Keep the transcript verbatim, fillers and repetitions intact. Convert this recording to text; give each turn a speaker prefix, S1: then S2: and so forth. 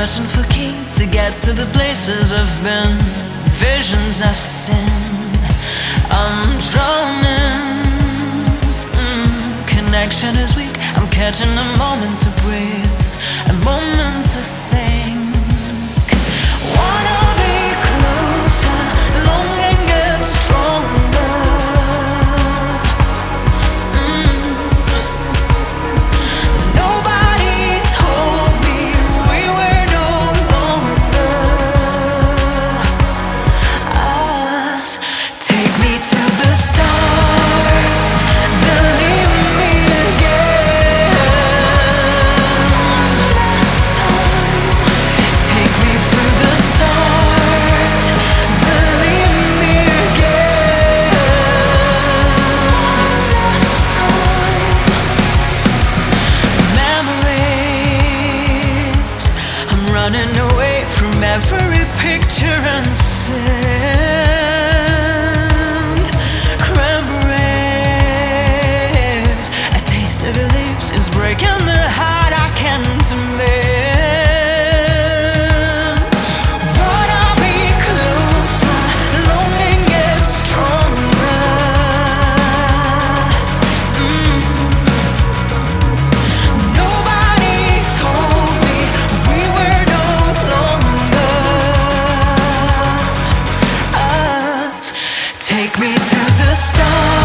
S1: searching for key to get to the places I've been, visions I've seen. I'm drowning. Mm, connection is weak. I'm catching a moment to breathe, a moment to think. Wanna be closer, longing gets stronger. Mm. Nobody told me we were no longer us. Take me to the start, then leave me again. Last time. Take me to the start, then leave me again. Last time. Memories, I'm running away from every picture and scent. Cranberries, a taste of your lips is breaking the heart I can't mend. Wanna be closer, longing gets stronger. Mm. Nobody told me we were no longer us. Take me to the stars.